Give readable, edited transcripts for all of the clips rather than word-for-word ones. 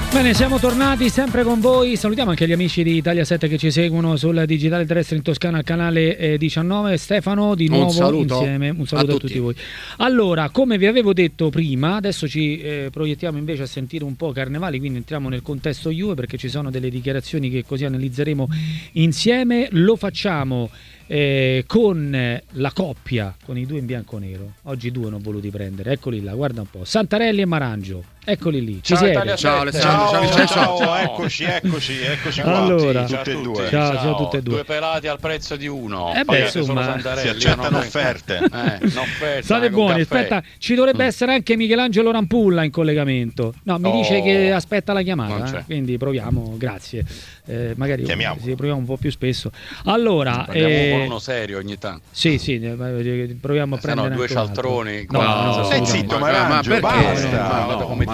Bene, siamo tornati sempre con voi. Salutiamo anche gli amici di Italia 7 che ci seguono sul digitale terrestre in Toscana al canale 19. Stefano, di nuovo insieme. Un saluto a tutti voi. Allora, come vi avevo detto prima, adesso ci proiettiamo invece a sentire un po' Carnevali, quindi entriamo nel contesto Juve perché ci sono delle dichiarazioni che così analizzeremo insieme. Lo facciamo con la coppia, con i due in bianco-nero. Oggi due non ho voluti prendere, eccoli là, guarda un po'. Santarelli e Marangio, eccoli lì. Ci siete? Ciao Alessandro, ciao. Eccoci allora, qua, tutti e due. Ciao tutti e due. Due pelati al prezzo di uno. Insomma, si accettano offerte. State buoni, aspetta, ci dovrebbe essere anche Michelangelo Rampulla in collegamento. No, mi dice che aspetta la chiamata, quindi proviamo, grazie. Magari proviamo un po' più spesso. Allora, uno serio ogni tanto. Sì, proviamo a prendere due cialtroni. Stai zitto, Marangio, basta.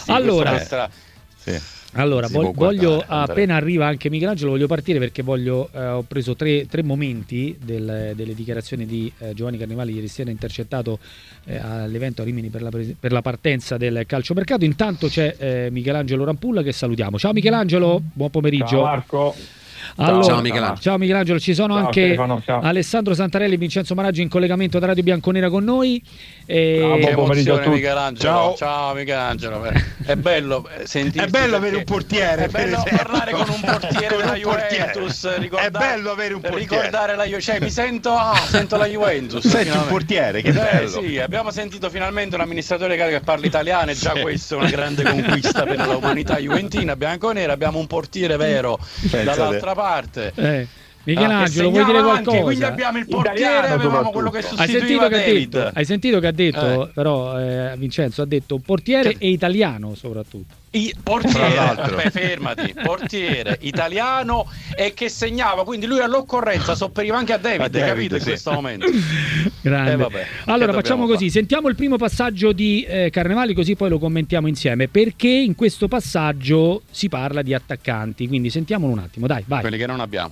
Allora, voglio appena arriva anche Michelangelo, voglio partire perché ho preso tre momenti delle dichiarazioni di Giovanni Carnevali ieri sera, intercettato all'evento a Rimini per la partenza del calciomercato. Intanto c'è Michelangelo Rampulla che salutiamo. Ciao Michelangelo, buon pomeriggio. Ciao Marco. Allora, ciao Michelangelo, ci sono anche Stefano, Alessandro Santarelli e Vincenzo Maraggi in collegamento da Radio Bianconera con noi. Buon pomeriggio a tutti. Michelangelo. Ciao Michelangelo. È bello avere un portiere. È bello parlare con un portiere della Juventus. È bello avere un portiere. Ricordare la Juventus. Mi sento la Juventus. Senti un portiere, che bello. Sì, abbiamo sentito finalmente un amministratore che parla italiano, e già questo è una grande conquista per l'umanità juventina. Bianconera, abbiamo un portiere vero dall'altra parte. Michelangelo, vuoi dire qualcosa? Quindi abbiamo il portiere, avevamo quello che sostituiva David. Hai sentito che ha detto? Però Vincenzo ha detto portiere e italiano soprattutto. Portiere, fermati, portiere italiano e che segnava, quindi lui all'occorrenza sopperiva anche a David, capito, in questo momento. Grande. Allora facciamo così, sentiamo il primo passaggio di Carnevali, così poi lo commentiamo insieme, perché in questo passaggio si parla di attaccanti, quindi sentiamolo un attimo, dai, vai. Quelli che non abbiamo.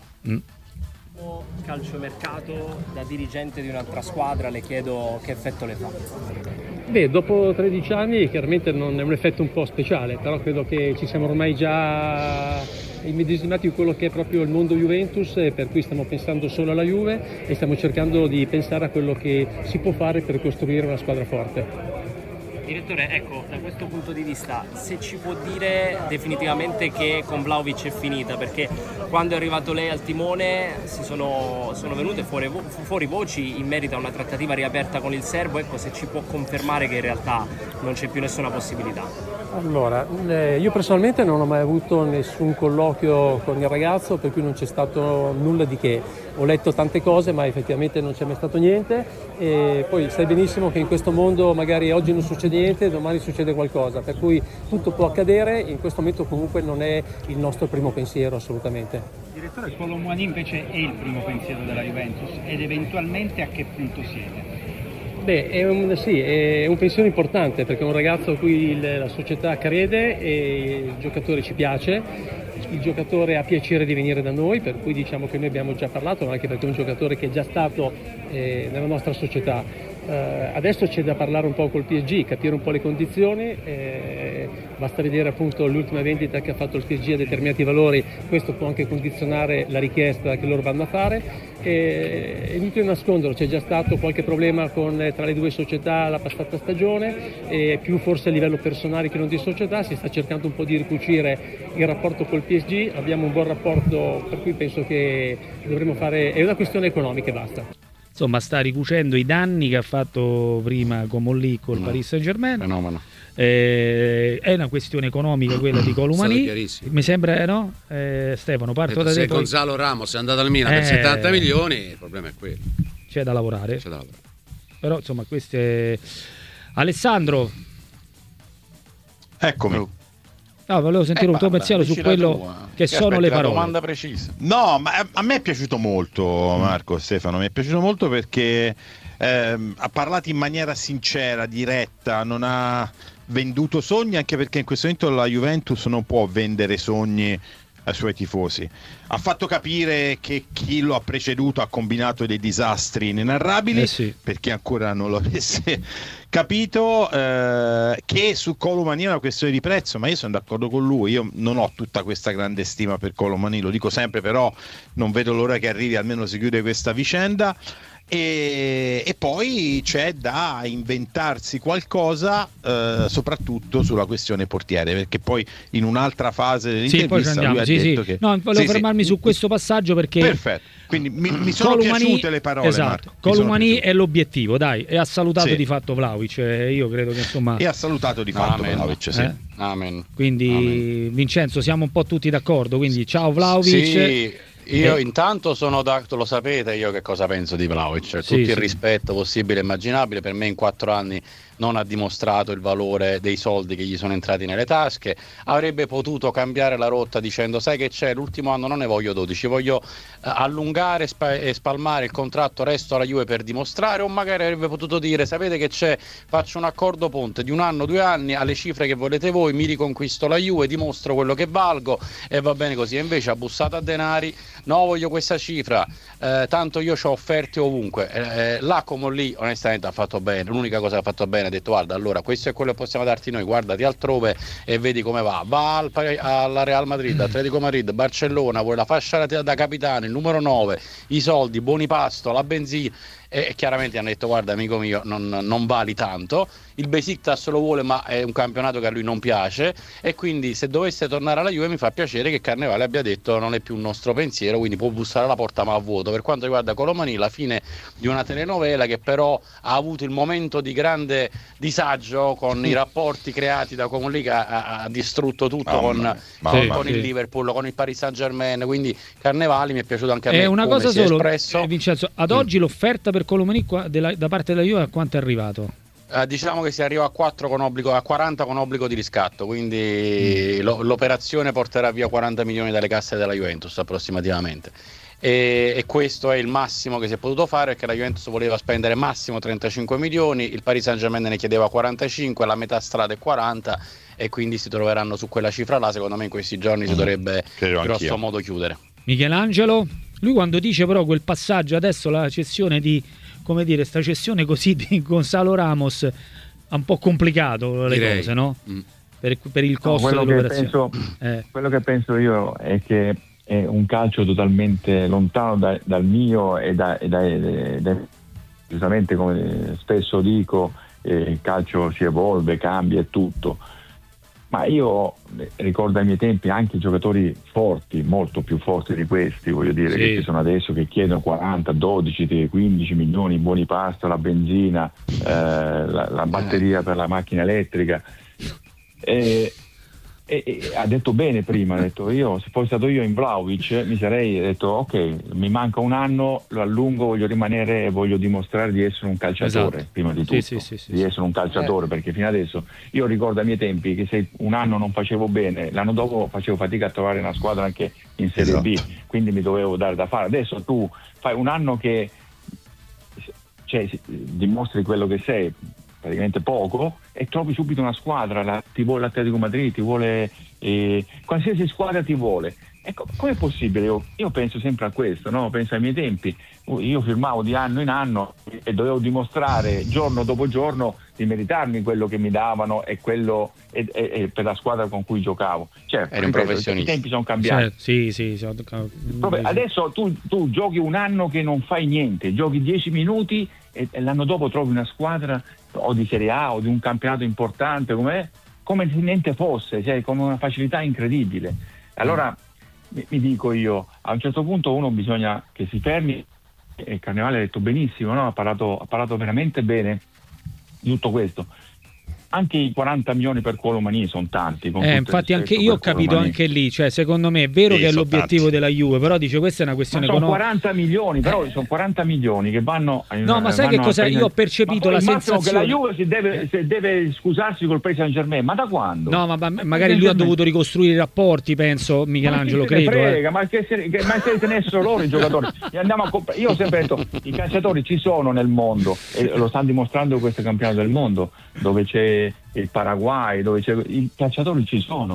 Calciomercato, da dirigente di un'altra squadra, le chiedo che effetto le fa. Beh, dopo 13 anni chiaramente non è un effetto un po' speciale, però credo che ci siamo ormai già immedesimati in quello che è proprio il mondo Juventus, e per cui stiamo pensando solo alla Juve e stiamo cercando di pensare a quello che si può fare per costruire una squadra forte. Direttore, ecco, da questo punto di vista, se ci può dire definitivamente che con Vlahovic è finita, perché quando è arrivato lei al timone sono venute fuori voci in merito a una trattativa riaperta con il serbo, ecco, se ci può confermare che in realtà non c'è più nessuna possibilità. Allora, io personalmente non ho mai avuto nessun colloquio con il ragazzo, per cui non c'è stato nulla di che. Ho letto tante cose, ma effettivamente non c'è mai stato niente, e poi sai benissimo che in questo mondo magari oggi non succede niente, domani succede qualcosa, per cui tutto può accadere. In questo momento comunque non è il nostro primo pensiero, assolutamente. Direttore, Kolo Muani invece è il primo pensiero della Juventus, ed eventualmente a che punto siete? Beh, è un pensiero importante, perché è un ragazzo a cui la società crede e il giocatore ci piace, il giocatore ha piacere di venire da noi, per cui diciamo che noi abbiamo già parlato, anche perché è un giocatore che è già stato nella nostra società. Adesso c'è da parlare un po' col PSG, capire un po' le condizioni, basta vedere appunto l'ultima vendita che ha fatto il PSG a determinati valori, questo può anche condizionare la richiesta che loro vanno a fare. È inutile nasconderlo, c'è già stato qualche problema tra le due società la passata stagione, e più forse a livello personale che non di società. Si sta cercando un po' di ricucire il rapporto col PSG, abbiamo un buon rapporto, per cui penso che dovremo fare, è una questione economica e basta. Insomma, sta ricucendo i danni che ha fatto prima con Molli col Paris Saint-Germain. Fenomeno. È una questione economica quella di Kolo Muani, mi sembra, no? Stefano, parto da te. Se Gonzalo Ramos è andato al Milan per 70 milioni, il problema è quello. C'è da lavorare. Però insomma, queste. Alessandro, eccomi. No, volevo sentire un tuo pensiero su quello che sono le parole. Domanda precisa. No, ma a me è piaciuto molto, Marco, Stefano, mi è piaciuto molto perché ha parlato in maniera sincera, diretta, non ha venduto sogni, anche perché in questo momento la Juventus non può vendere sogni ai suoi tifosi. Ha fatto capire che chi lo ha preceduto ha combinato dei disastri inenarrabili, per chi ancora non lo avesse capito, che su Kolo Muani è una questione di prezzo, ma io sono d'accordo con lui. Io non ho tutta questa grande stima per Kolo Muani, lo dico sempre, però non vedo l'ora che arrivi, almeno si chiude questa vicenda. E poi c'è da inventarsi qualcosa, soprattutto sulla questione portiere, perché poi in un'altra fase dell'intervista lui ha detto che volevo fermarmi su questo passaggio, perché perfetto, quindi mi sono piaciute le parole, esatto. Marco. Kolo Muani è l'obiettivo, dai, e ha salutato di fatto Vlahovic, io credo che insomma e ha salutato di fatto Vlahovic, Amen. Quindi Vincenzo, siamo un po' tutti d'accordo, quindi ciao Vlahovic. Io intanto lo sapete io che cosa penso di Vlahovic, tutto il rispetto possibile e immaginabile. Per me in 4 anni non ha dimostrato il valore dei soldi che gli sono entrati nelle tasche. Avrebbe potuto cambiare la rotta dicendo: sai che c'è, l'ultimo anno non ne voglio 12, voglio allungare e spalmare il contratto, resto alla Juve per dimostrare. O magari avrebbe potuto dire: sapete che c'è, faccio un accordo ponte di 1 anno, 2 anni, alle cifre che volete voi, mi riconquisto la Juve, dimostro quello che valgo e va bene così. E invece ha bussato a denari: no, voglio questa cifra, tanto io ho offerte ovunque. Là come lì onestamente ha fatto bene. L'unica cosa che ha fatto bene, ha detto: guarda, allora questo è quello che possiamo darti noi, guardati altrove e vedi come va alla Real Madrid, Atletico Madrid, Barcellona, vuoi la fascia da capitano, il numero 9, i soldi, buoni pasto, la benzina. E chiaramente hanno detto: guarda amico mio, non vali tanto, il Besiktas lo vuole ma è un campionato che a lui non piace, e quindi se dovesse tornare alla Juve mi fa piacere che Carnevale abbia detto non è più un nostro pensiero, quindi può bussare alla porta ma a vuoto. Per quanto riguarda Kolo Muani, la fine di una telenovela che però ha avuto il momento di grande disagio con i rapporti creati da Comunì, che ha distrutto tutto con il Liverpool, con il Paris Saint-Germain. Quindi Carnevali mi è piaciuto anche a me. Una come cosa si è solo, espresso. Vincenzo, ad oggi l'offerta per Kolo Muani da parte della Juve a quanto è arrivato? Diciamo che si arriva a 40 con obbligo di riscatto, quindi l'operazione porterà via 40 milioni dalle casse della Juventus approssimativamente. E questo è il massimo che si è potuto fare, perché la Juventus voleva spendere massimo 35 milioni, il Paris Saint-Germain ne chiedeva 45, la metà strada è 40, e quindi si troveranno su quella cifra là. Secondo me in questi giorni si dovrebbe grosso modo chiudere. Michelangelo, lui quando dice però quel passaggio, adesso la cessione di, come dire, sta cessione così di Gonzalo Ramos, ha un po' complicato le cose, no? Per il costo dell'operazione. Quello che penso io è che è un calcio totalmente lontano dal mio e giustamente, come spesso dico, il calcio si evolve, cambia e tutto, ma io ricordo ai miei tempi anche giocatori forti, molto più forti di questi, voglio dire, che ci sono adesso, che chiedono 40, 12, 15 milioni, buoni pasto, la benzina, la batteria per la macchina elettrica. E ha detto bene prima, ha detto: io, se fossi stato io in Vlahovic, mi sarei detto: ok, mi manca un anno, lo allungo, voglio rimanere e voglio dimostrare di essere un calciatore, prima di tutto, di essere un calciatore, perché fino adesso io ricordo ai miei tempi che se un anno non facevo bene, l'anno dopo facevo fatica a trovare una squadra anche in Serie B, quindi mi dovevo dare da fare. Adesso tu fai un anno che dimostri quello che sei, praticamente poco, e trovi subito una squadra, ti vuole l'Atletico Madrid, ti vuole qualsiasi squadra ti vuole. Ecco, com'è possibile? Io penso sempre a questo, no? Penso ai miei tempi, io firmavo di anno in anno e dovevo dimostrare giorno dopo giorno di meritarmi quello che mi davano e quello e per la squadra con cui giocavo. Certo, eri un professionista. I tempi sono cambiati. Adesso tu giochi un anno che non fai niente, giochi 10 minuti e l'anno dopo trovi una squadra o di Serie A o di un campionato importante come se niente fosse, cioè con una facilità incredibile. Allora mi dico io, a un certo punto uno bisogna che si fermi, e Carnevale ha detto benissimo, no? Ha parlato veramente bene di tutto questo. Anche i 40 milioni per Kolo Muani sono tanti. Infatti anche io ho capito anche lì, cioè secondo me è vero che è l'obiettivo della Juve, però dice questa è una questione economica. Sono 40 milioni, però sono 40 milioni che vanno. No, ma sai che cosa? Io ho percepito la sensazione che la Juve si deve scusarsi col Paris Saint-Germain, ma da quando? No, ma magari lui ha dovuto ricostruire i rapporti, penso, Michelangelo, credo. Frega, ma se tenessero loro i giocatori. Io ho sempre detto, i calciatori ci sono nel mondo e lo stanno dimostrando questo campionato del mondo, dove c'è il Paraguay, dove i calciatori ci sono.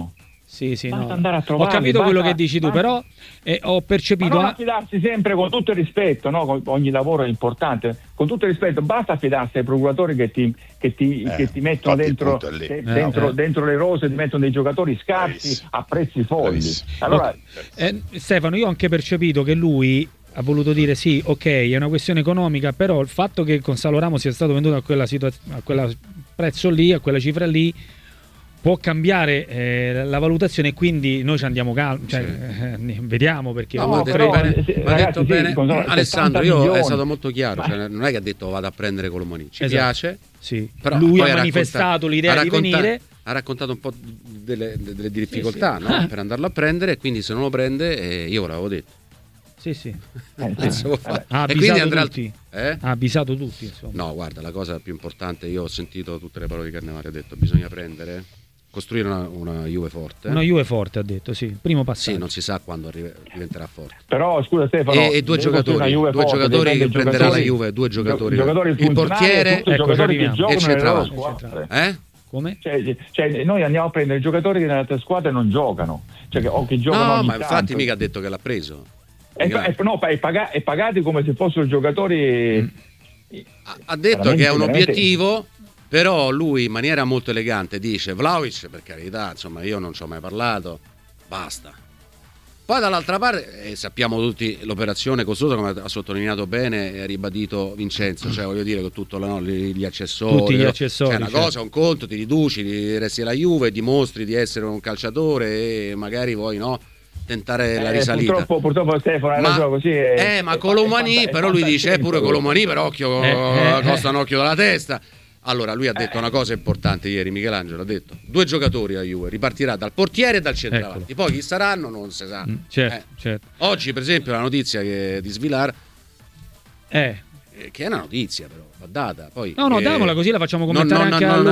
andare a trovare. Ho capito quello che dici tu, però ho percepito. Ma non affidarsi sempre, con tutto il rispetto, no? Ogni lavoro è importante. Con tutto il rispetto, basta affidarsi ai procuratori che ti mettono dentro le rose, ti mettono dei giocatori scarsi a prezzi folli. Allora, Stefano, io ho anche percepito che lui ha voluto dire sì, ok, è una questione economica, però il fatto che Gonzalo Ramos sia stato venduto a quella prezzo lì, a quella cifra lì, può cambiare la valutazione, e quindi noi ci andiamo calmi, vediamo, perché detto bene. Alessandro, io è stato molto chiaro, non è che ha detto vado a prendere Colomani, ci piace, però lui ha manifestato l'idea di venire, ha raccontato un po' delle difficoltà no? Per andarlo a prendere, e quindi se non lo prende io ve l'avevo detto. Ha avvisato tutti, insomma. No, guarda, la cosa più importante, io ho sentito tutte le parole di Carnevale, ha detto bisogna costruire una Juve forte. Una Juve forte, ha detto, primo passaggio. Sì, non si sa quando diventerà forte. Però scusa Stefano, e due giocatori che prenderà la Juve, due giocatori il portiere e il centravanti. Come? Cioè, noi andiamo a prendere giocatori che nelle altre squadre non giocano, o che giocano ogni ma tanto. infatti mica ha detto che l'ha preso. E pagati come se fossero giocatori. Ha detto che è un obiettivo, però lui in maniera molto elegante dice: Vlahovic, per carità, insomma, io non ci ho mai parlato, basta. Poi dall'altra parte sappiamo tutti l'operazione costosa, come ha sottolineato bene e ha ribadito Vincenzo, cioè voglio dire, con tutto gli accessori, tutti gli accessori, una cosa, un conto, ti riduci, resti alla Juve, dimostri di essere un calciatore e magari vuoi tentare la risalita. Purtroppo Stefano così ma Colomani, però lui dice pure Colomani, però occhio, costa un occhio dalla testa. Allora lui ha detto una cosa importante ieri, Michelangelo ha detto: 2 giocatori a Juve, ripartirà dal portiere e dal centravanti, poi chi saranno non si sa. Certo. Oggi per esempio la notizia di Svilar che è una notizia, però va data, poi damola così la facciamo commentare anche a loro.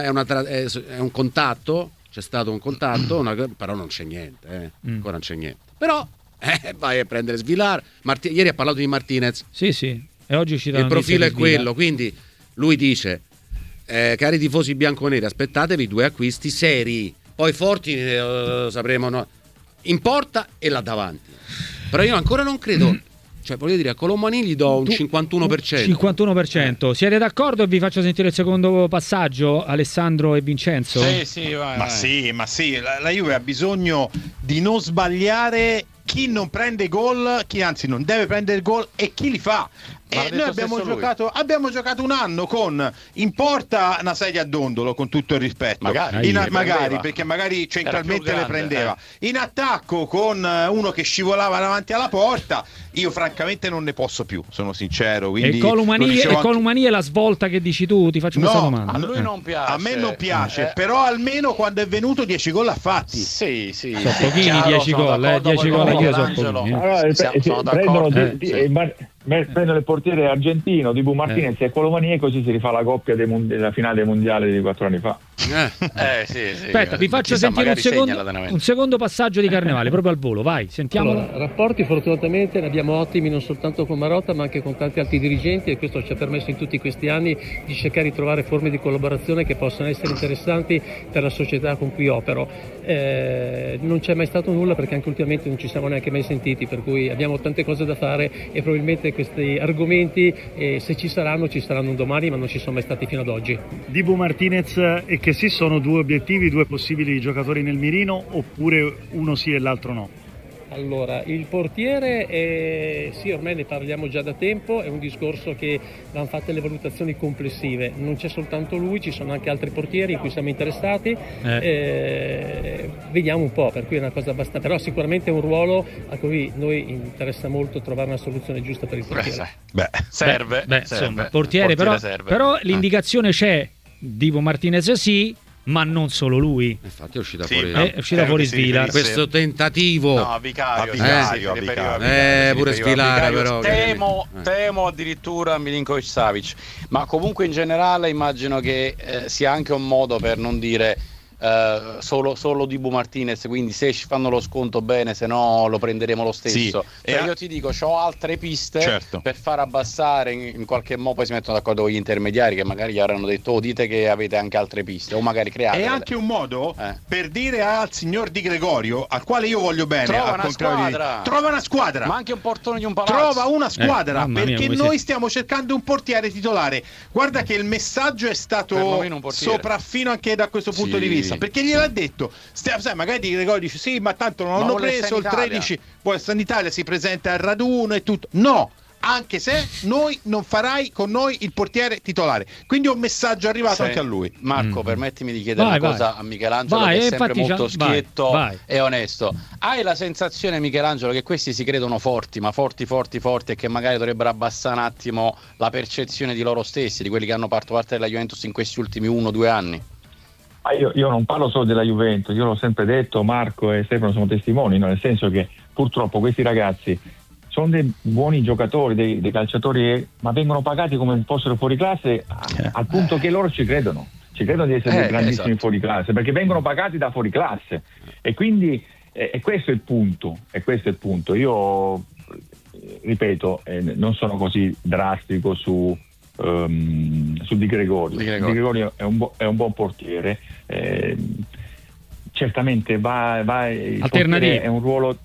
È un contatto, c'è stato un contatto, però non c'è niente, ancora non c'è niente. Però vai a prendere Svilar. Ieri ha parlato di Martinez. Sì, e oggi ci dà il profilo è quello, quindi lui dice: cari tifosi bianconeri, aspettatevi 2 acquisti seri, poi forti sapremo in porta e là davanti. Però io ancora non credo, cioè voglio dire, a Colomani gli do un 51%. 51%. Siete d'accordo? E vi faccio sentire il secondo passaggio, Alessandro e Vincenzo? Sì, vai. Ma sì, la Juve ha bisogno di non sbagliare chi non prende gol, chi anzi non deve prendere gol e chi li fa. E noi abbiamo giocato un anno con in porta una sedia a dondolo, con tutto il rispetto, magari perché magari centralmente le prendeva, in attacco con uno che scivolava davanti alla porta. Io francamente non ne posso più, sono sincero, quindi Colomani è la svolta che dici tu, ti faccio questa domanda. A lui non piace. A me non piace, però almeno quando è venuto 10 gol ha fatti. Sì. Sono pochini 10 gol, 10 gol anch'io sono pochini. Sono d'accordo. Prende il portiere argentino Dibu Martinez e Colomani, e così si rifà la coppia della finale dei mondiali di 4 anni fa. Sì. Aspetta, vi faccio sentire un secondo passaggio di Carnevale, proprio al volo, vai, sentiamolo. Allora, rapporti fortunatamente ne abbiamo ottimi, non soltanto con Marotta ma anche con tanti altri dirigenti, e questo ci ha permesso in tutti questi anni di cercare di trovare forme di collaborazione che possano essere interessanti per la società con cui opero. Non c'è mai stato nulla, perché anche ultimamente non ci siamo neanche mai sentiti, per cui abbiamo tante cose da fare e probabilmente questi argomenti, se ci saranno un domani, ma non ci sono mai stati fino ad oggi. Dibu Martinez e che sì, sono 2 obiettivi, 2 possibili giocatori nel mirino, oppure uno sì e l'altro no? Allora, il portiere sì, ormai ne parliamo già da tempo, è un discorso che vanno fatte le valutazioni complessive, non c'è soltanto lui, ci sono anche altri portieri in cui siamo interessati, vediamo un po', per cui è una cosa abbastanza, però sicuramente è un ruolo a cui noi interessa molto trovare una soluzione giusta per il portiere. Serve. Portiere però, serve. Però l'indicazione c'è, Dibu Martinez sì, ma non solo lui. Infatti è uscita fuori Svilar. Questo tentativo. No, Vicario. Pure Svilar, però. Temo addirittura Milinkovic Savic. Ma comunque in generale immagino che sia anche un modo per non dire solo Dibu Martinez, quindi se ci fanno lo sconto bene, se no lo prenderemo lo stesso. Io ti dico, c'ho altre piste per far abbassare in qualche modo, poi si mettono d'accordo con gli intermediari che magari gli avranno detto dite che avete anche altre piste, o magari create. È anche un modo per dire al signor Di Gregorio, al quale io voglio bene, trova una squadra, ma anche un portone di un palazzo, trova una squadra, perché noi stiamo cercando un portiere titolare. Guarda che il messaggio è stato sopraffino anche da questo punto di vista, perché gliel'ha detto, sai, magari Di Gregorio dice sì, ma tanto non hanno preso il 13, poi sta in Italia, si presenta al raduno e tutto. No, anche se noi non farai con noi il portiere titolare, quindi un messaggio arrivato anche a lui. Marco, permettimi di chiedere una cosa a Michelangelo, che è sempre molto schietto e onesto. Hai la sensazione, Michelangelo, che questi si credono forti, ma forti e che magari dovrebbero abbassare un attimo la percezione di loro stessi, di quelli che hanno fatto parte della Juventus in questi ultimi 1-2 anni? Io non parlo solo della Juventus, io l'ho sempre detto, Marco e Stefano sono testimoni, no? Nel senso che purtroppo questi ragazzi sono dei buoni giocatori, dei calciatori, ma vengono pagati come se fossero fuori classe, al punto che loro ci credono di essere dei grandissimi fuori classe, perché vengono pagati da fuori classe, e quindi questo è il punto. Io ripeto, non sono così drastico su Di Gregorio. Di Gregorio è un buon portiere, certamente va alternativo, è un ruolo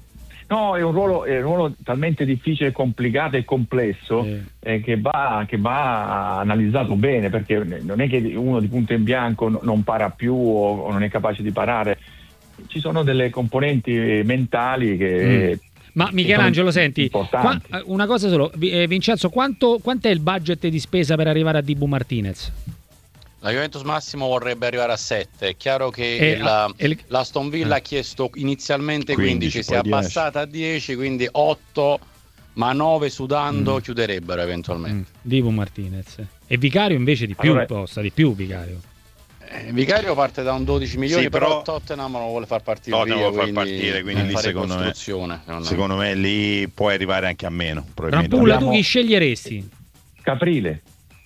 talmente difficile, complicato e complesso, che va analizzato bene, perché non è che uno di punto in bianco non para più o non è capace di parare. Ci sono delle componenti mentali che Ma Michelangelo, senti, una cosa solo, Vincenzo, quant'è il budget di spesa per arrivare a Dibu Martinez? La Juventus massimo vorrebbe arrivare a 7. È chiaro che l'Aston Villa ha chiesto inizialmente 15, si è abbassata a 10, quindi 8, ma 9 sudando chiuderebbero eventualmente. Dibu Martinez. E Vicario invece di più, costa di più Vicario. Vicario parte da un 12 milioni, però Tottenham non lo vuole far partire quindi lì secondo me lì puoi arrivare anche a meno. Rampulla, tu chi sceglieresti? Caprile.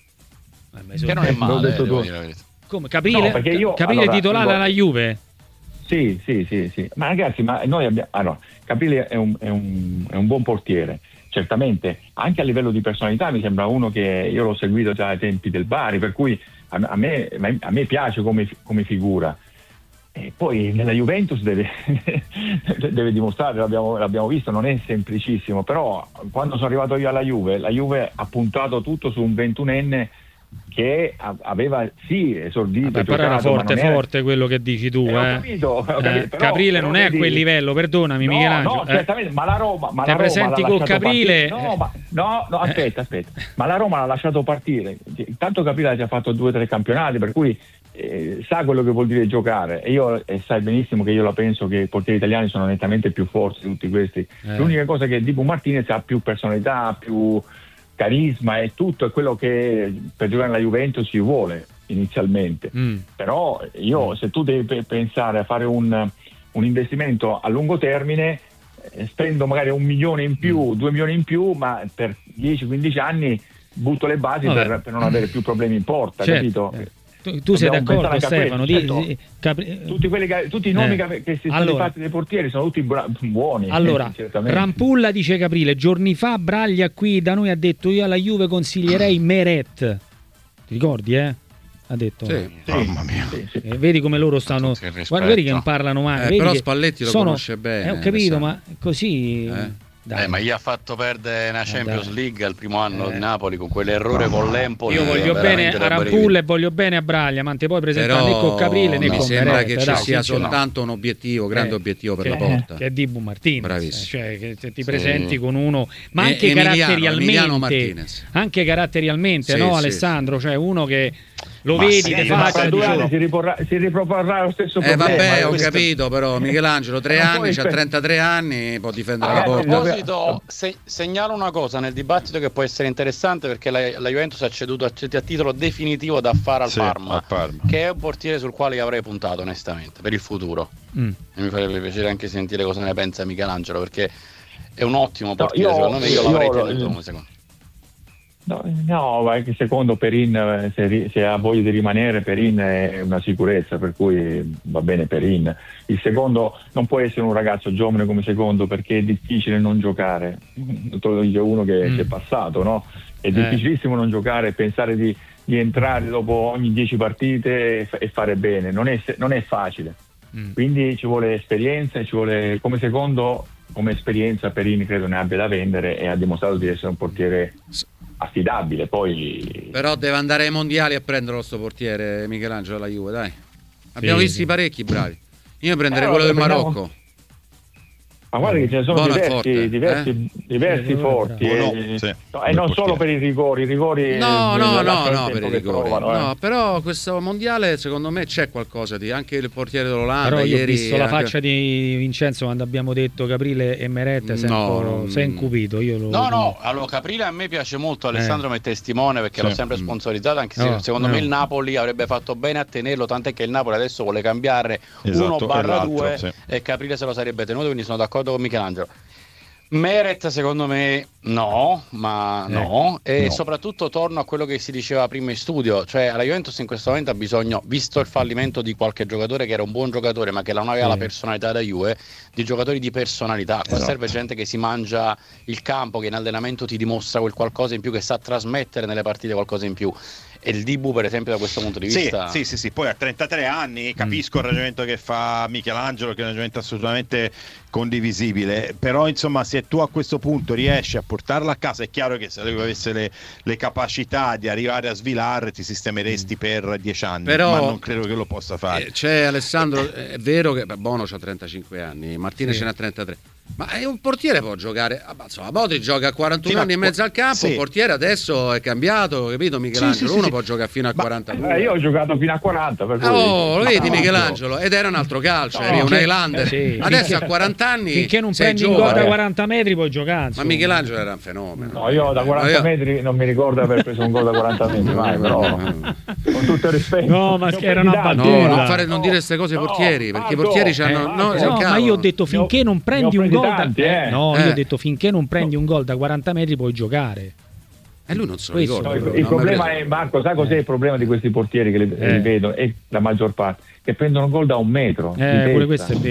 Che non è male, come Caprile? No, Caprile titolare alla Juve? Sì. Ma ragazzi, noi abbiamo Caprile è un buon portiere. Certamente, anche a livello di personalità mi sembra uno che io l'ho seguito già ai tempi del Bari, per cui a me piace come figura. E poi nella Juventus deve dimostrare, l'abbiamo visto, non è semplicissimo, però quando sono arrivato io alla Juve, la Juve ha puntato tutto su un 21enne che aveva esordito, però era forte quello che dici tu, capito, Caprile non è a quel livello, perdonami, Michelangelo. No, certamente, ma la Roma te presenti col Caprile aspetta, ma la Roma l'ha lasciato partire, tanto Caprile ha già fatto 2 o 3 campionati, per cui sa quello che vuol dire giocare, e sai benissimo che io la penso che i portieri italiani sono nettamente più forti di tutti questi. L'unica cosa è che Dibu Martinez ha più personalità, più carisma, e tutto è quello che per giocare nella Juventus ci vuole inizialmente. Però se tu devi pensare a fare un investimento a lungo termine, spendo magari 1 milione in più, 2 milioni in più, ma per 10-15 anni butto le basi per non avere più problemi in porta, capito? Tu sei d'accordo, Stefano? Tutti i nomi che si sono fatti dei portieri sono tutti buoni. Allora, Rampulla dice Caprile, giorni fa Braglia qui da noi ha detto io alla Juve consiglierei Meret. Ti ricordi, Ha detto. Sì. Mamma mia. Sì. Vedi come loro stanno. Guarda, vedi che non parlano mai. Però Spalletti lo conosce bene. Ho capito, ma così. Ma gli ha fatto perdere una Champions League al primo anno di Napoli con quell'errore con l'Empoli. Io voglio bene a Rampulla e voglio bene a Braglia, ma non ti puoi presentare né con Caprile né con Meret. Mi sembra che ci sia soltanto un obiettivo, grande obiettivo per la porta. Che è Dibu Martinez. Bravissimo. Cioè che ti presenti con uno, ma anche caratterialmente, no, Alessandro? Cioè uno che lo vedi di faccia, 2 anni si riproporrà lo stesso problema. Vabbè, ho capito, però Michelangelo 3 anni, c'ha 33 anni, può difendere la porta. Segnalo una cosa nel dibattito che può essere interessante, perché la Juventus ha ceduto a titolo definitivo da fare al Parma, che è un portiere sul quale io avrei puntato onestamente per il futuro. E mi farebbe piacere anche sentire cosa ne pensa Michelangelo, perché è un ottimo portiere, secondo me io l'avrei tenuto come secondo. No, perché secondo Perin, se ha voglia di rimanere, Perin è una sicurezza, per cui va bene Perin. Il secondo non può essere un ragazzo giovane come secondo, perché è difficile non giocare. Te lo dice uno che è passato, no? È difficilissimo non giocare, pensare di entrare dopo ogni 10 partite e fare bene. Non è facile. Quindi ci vuole esperienza, ci vuole come secondo, come esperienza Perin credo ne abbia da vendere, e ha dimostrato di essere un portiere affidabile. Poi però deve andare ai mondiali a prenderlo sto portiere Michelangelo alla Juve, dai. Abbiamo visti parecchi bravi. Io prenderei quello del Marocco. Ma guarda che ce ne sono diversi forti, e non solo per i rigori. No, per i rigori. No, però questo mondiale secondo me c'è qualcosa di, anche il portiere dell'Olanda. Però io ieri ho visto la faccia di Vincenzo quando abbiamo detto Caprile e Meret, si è incupito. Allora Caprile a me piace molto, Alessandro mi è testimone, perché l'ho sempre sponsorizzato, anche se secondo me il Napoli avrebbe fatto bene a tenerlo, tant'è che il Napoli adesso vuole cambiare 1/2 e Caprile se lo sarebbe tenuto, quindi sono d'accordo con Michelangelo. Meret secondo me no, e soprattutto torno a quello che si diceva prima in studio, cioè la Juventus in questo momento ha bisogno, visto il fallimento di qualche giocatore che era un buon giocatore ma che non aveva la personalità da Juve, di giocatori di personalità. Qua serve gente che si mangia il campo, che in allenamento ti dimostra quel qualcosa in più, che sa trasmettere nelle partite qualcosa in più. E il Dibu per esempio da questo punto di vista sì, poi a 33 anni capisco il ragionamento che fa Michelangelo, che è un ragionamento assolutamente condivisibile, però insomma se tu a questo punto riesci a portarla a casa, è chiaro che se lui avesse le capacità di arrivare a svilare ti sistemeresti per 10 anni, però, ma non credo che lo possa fare. C'è Alessandro, è vero che Bono c'ha 35 anni, Martinez ce n'ha 33, ma un portiere può giocare, insomma Modric gioca a 41 anni e mezzo al campo, il portiere adesso è cambiato, capito Michelangelo? Uno può giocare fino a 42. Io ho giocato fino a 40, per cui... lo vedi Michelangelo? Ed era un altro calcio, eri un Highlander. Adesso a 40 anni finché non prendi un gol da 40 metri puoi giocare. Ma Michelangelo era un fenomeno. No, io da 40 metri non mi ricordo di aver preso un gol da 40 metri mai, però con tutto il rispetto. No, ma era una battuta. Non dire queste cose ai portieri, perché i portieri c'hanno ma io ho detto finché non prendi un gol io ho detto finché non prendi un gol da 40 metri puoi giocare. E lui non se lo ricorda. Il problema è, Marco, sai cos'è il problema di questi portieri che li vedo, e la maggior parte, che prendono gol da 1 metro. Pure questo è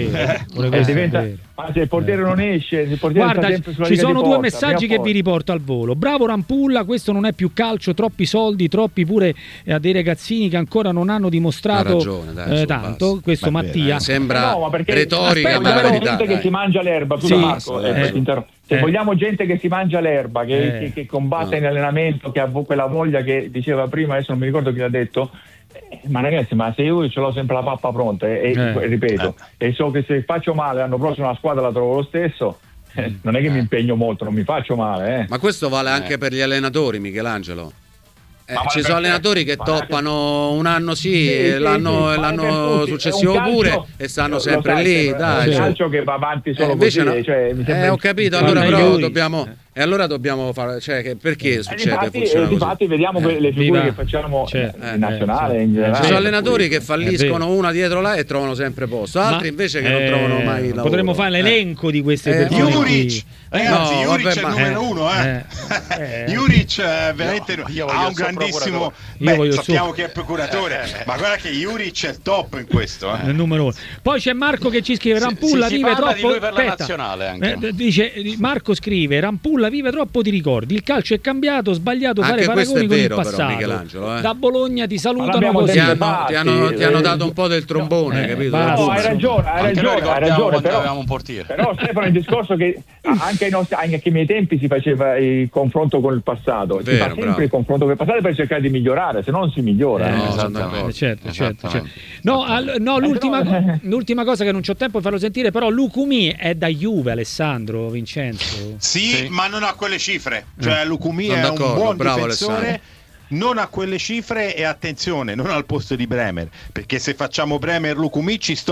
vero. Ma se il portiere non esce, guarda, ci sono 2 messaggi che vi riporto al volo. Bravo Rampulla, questo non è più calcio, troppi soldi, troppi pure a dei ragazzini che ancora non hanno dimostrato tanto. Questo Mattia sembra retorica, ma però gente che si mangia l'erba, Marco, se vogliamo gente che si mangia l'erba, che combatte in allenamento, che ha quella voglia che diceva prima, adesso non mi ricordo chi l'ha detto, ma ragazzi, ma se io ce l'ho sempre la pappa pronta e ripeto, e so che se faccio male l'anno prossimo la squadra la trovo lo stesso, non è che mi impegno molto, non mi faccio male. Ma questo vale anche per gli allenatori, Michelangelo. Ci sono allenatori che toppano un anno l'anno successivo pure e stanno sempre lì. Dai, calcio che va avanti solo così. Ho capito, allora però dobbiamo fare, perché succede? Infatti vediamo le figure che facciamo in nazionale, in generale. Ci sono allenatori che falliscono una dietro là e trovano sempre posto, altri invece che non trovano mai lavoro. Potremmo fare l'elenco di queste persone. Juric, ragazzi, Juric è il numero 1, Juric veramente ha un grandissimo, sappiamo che è procuratore, ma guarda che Juric è il top in questo, il numero 1. Poi c'è Marco che ci scrive: Rampulla vive troppo di lui per la nazionale anche. Dice Marco, scrive: Rampulla vive troppo di ricordi, il calcio è cambiato, sbagliato fare paragoni con il passato. Da Bologna ti salutano così. Ti hanno dato un po' del trombone, capito? No, hai ragione, però avevamo un portiere. Però Stefano, il discorso che anche ai miei tempi si faceva il confronto con il passato, si fa sempre il confronto con il passato per cercare di migliorare, se no non si migliora. Certo. No, l'ultima cosa che non c'ho tempo di farlo sentire, però Lucumi è da Juve, Alessandro, Vincenzo. Sì, ma non ha quelle cifre, cioè Lucumi è un buon difensore, non a quelle cifre, e attenzione, non al posto di Bremer, perché se facciamo Bremer Lucumi ci sto,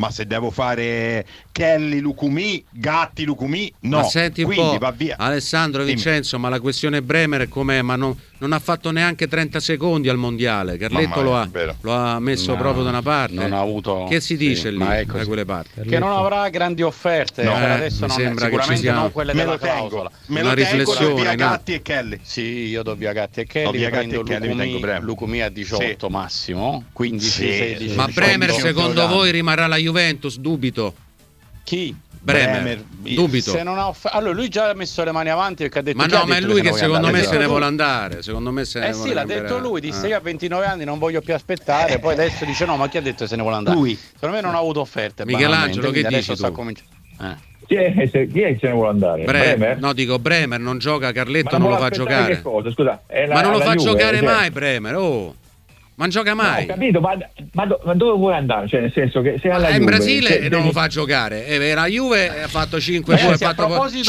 ma se devo fare Kelly Lucumí, Gatti Lucumí, no. Ma senti un quindi po', va via. Alessandro Vincenzo, ma la questione Bremer com'è? Ma non ha fatto neanche 30 secondi al mondiale. Carletto lo ha messo proprio da una parte. Non ha avuto. Che si dice lì da quelle parti? Che non avrà grandi offerte. No, adesso mi non sembra che ci sia non quelle della clausola. Me lo tengo via Gatti e Kelly. Sì, io do via Gatti e Kelly. Prendo Lucumí a 18 massimo, 15-16. Ma Bremer secondo voi rimarrà la Juventus? Dubito. Chi? Bremer, dubito. Se non ha allora lui già ha messo le mani avanti perché ha detto ma è lui che secondo me se ne vuole andare. Secondo me sì, l'ha detto lui, disse io a 29 anni non voglio più aspettare, poi adesso dice no, ma chi ha detto che se ne vuole andare? Lui. Secondo me non ha avuto offerte. Michelangelo, che dici tu? Chi è che se ne vuole andare? Bremer? No, dico Bremer non gioca, Carletto non lo fa giocare. Che cosa? Scusa, ma non lo fa giocare mai Bremer, ma non gioca mai. No, ho capito, ma dove vuoi andare? Cioè, nel senso che se alla in Juve, Brasile non lo fa giocare. La Juve ha fatto 5 punti, ma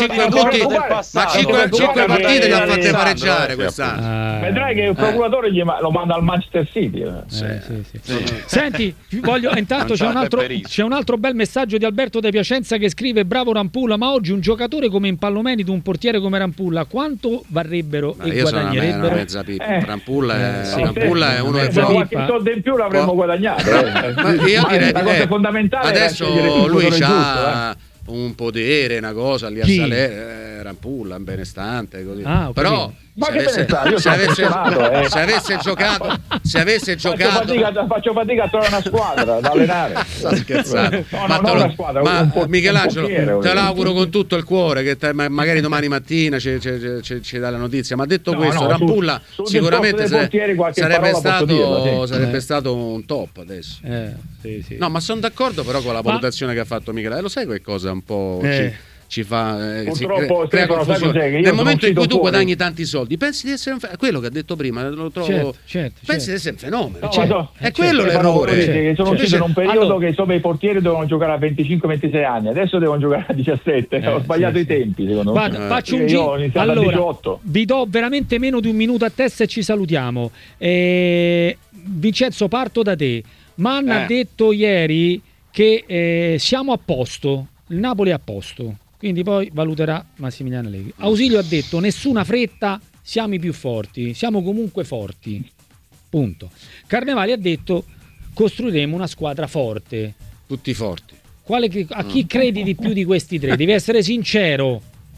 5 partite le ha fatte pareggiare quest'anno. Vedrai che il procuratore lo manda al Manchester City. Sì. Senti, intanto c'è un altro bel messaggio di Alberto De Piacenza che scrive: bravo Rampulla, ma oggi un giocatore come Impallomeni, un portiere come Rampulla, quanto varrebbero e guadagnerebbero? Rampulla è uno che qualche soldo in più l'avremmo guadagnato. Io direi la cosa fondamentale adesso lui c'ha un potere, una cosa lì a Salè, Rampulla, un benestante così. Però se avesse giocato faccio fatica a trovare una squadra da allenare. Sta scherzando. Ma Michelangelo, te l'auguro con tutto il cuore che magari domani mattina ci dà la notizia, ma detto questo Rampulla sicuramente sarebbe stato un top adesso. Sì. No, ma sono d'accordo però con la valutazione che ha fatto Michelangelo. Lo sai che cosa un po' ci fa crea confusione. Nel momento in cui tu guadagni tanti soldi, pensi di essere quello che ha detto prima, lo trovo pensi di essere un fenomeno. È quello l'errore. Sono uscito in un periodo che insomma i portieri dovevano giocare a 25-26 anni, adesso devono giocare a 17. Ho sbagliato i tempi, secondo me. Faccio un giro. Allora, vi do veramente meno di un minuto a testa e ci salutiamo. Vincenzo, parto da te. Manna ha detto ieri che siamo a posto, il Napoli è a posto, quindi poi valuterà Massimiliano Allegri. Ausilio ha detto nessuna fretta, siamo i più forti, siamo comunque forti, punto. Carnevali ha detto costruiremo una squadra forte. Tutti forti. A chi credi di più di questi tre? Devi essere sincero.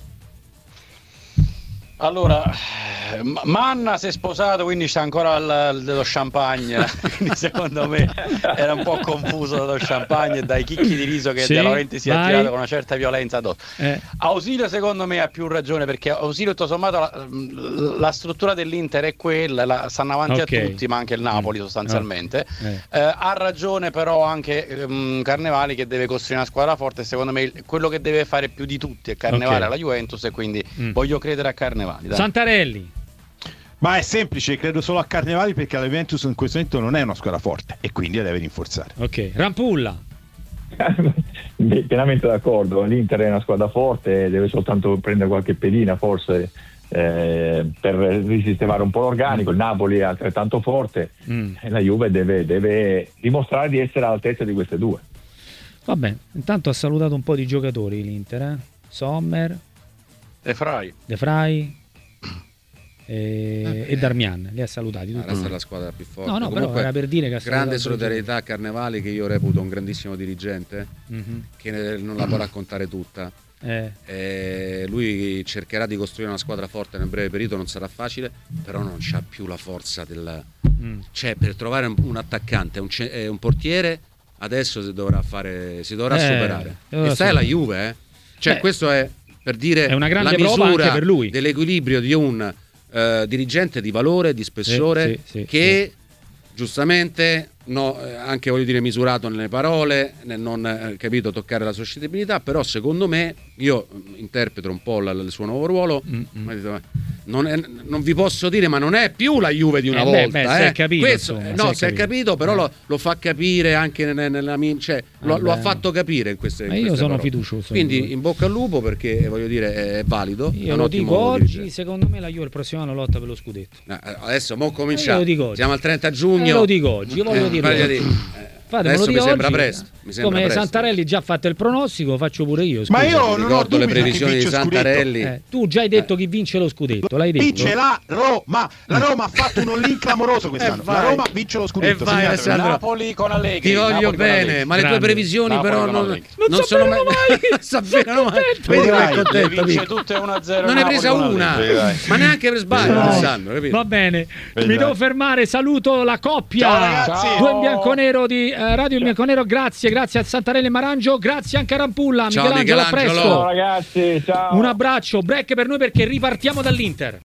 Allora, Manna si è sposato, quindi c'è ancora dello champagne. Quindi secondo me era un po' confuso dallo champagne e dai chicchi di riso che De Laurenti si è attirato con una certa violenza addosso. Ausilio secondo me ha più ragione, perché Ausilio tutto sommato la struttura dell'Inter è quella, stanno avanti a tutti, ma anche il Napoli sostanzialmente. Ha ragione però anche Carnevali che deve costruire una squadra forte. Secondo me quello che deve fare più di tutti è Carnevali alla Juventus, e quindi voglio credere a Carnevali. Dai. Santarelli. Ma è semplice, credo solo a Carnevali, perché la Juventus in questo momento non è una squadra forte e quindi la deve rinforzare. Rampulla. Pienamente d'accordo, l'Inter è una squadra forte, deve soltanto prendere qualche pedina forse per risistemare un po' l'organico. Il Napoli è altrettanto forte e la Juve deve dimostrare di essere all'altezza di queste due. Vabbè, intanto ha salutato un po' di giocatori l'Inter, Sommer, De Vrij e Darmian, li ha salutati tutti. Questa è la squadra più forte. No, comunque, però era per dire che ha grande solidarietà a Carnevali, che io reputo un grandissimo dirigente, che non la può raccontare tutta. Lui cercherà di costruire una squadra forte nel breve periodo, non sarà facile, però non c'ha più la forza cioè per trovare un attaccante, un portiere adesso si dovrà superare. Questa è la Juve, cioè questo è per dire è una grande la prova misura anche per lui dell'equilibrio di un dirigente di valore, di spessore, che giustamente anche voglio dire misurato nelle parole, nel non capito toccare la suscettibilità, però secondo me, io interpreto un po' il suo nuovo ruolo, non vi posso dire, ma non è più la Juve di una volta. Si è capito, questo, si è capito, però lo fa capire anche nella mia, cioè lo ha fatto capire in queste io sono parole. Fiducioso. Quindi in bocca al lupo, perché voglio dire è valido. Io lo dico oggi, secondo me la Juve il prossimo anno lotta per lo scudetto. Adesso cominciamo. Siamo al 30 giugno. Lo dico oggi, io voglio dire. Adesso mi sembra presto. Come Santarelli già ha fatto il pronostico, faccio pure io. Ma io non ricordo le previsioni di Santarelli. Tu già hai detto chi vince lo scudetto, l'hai detto. Vince la Roma. La Roma ha fatto un all-in clamoroso quest'anno. La Roma vince lo scudetto. Napoli con Allegri. Ti voglio bene, ma le tue previsioni però non sono mai s'avverano mai. Vedi che contento, vince tutte 1-0. Non ne hai presa una, ma neanche per sbaglio, Alessandro, capito? Va bene, mi devo fermare, saluto la coppia. Ciao ragazzi. Due in bianconero di Radio Il Bianconero, grazie a Santarelli e Marangio, grazie anche a Rampulla. Ciao, Michelangelo, a presto. Ciao ragazzi, ciao. Un abbraccio, break per noi perché ripartiamo dall'Inter.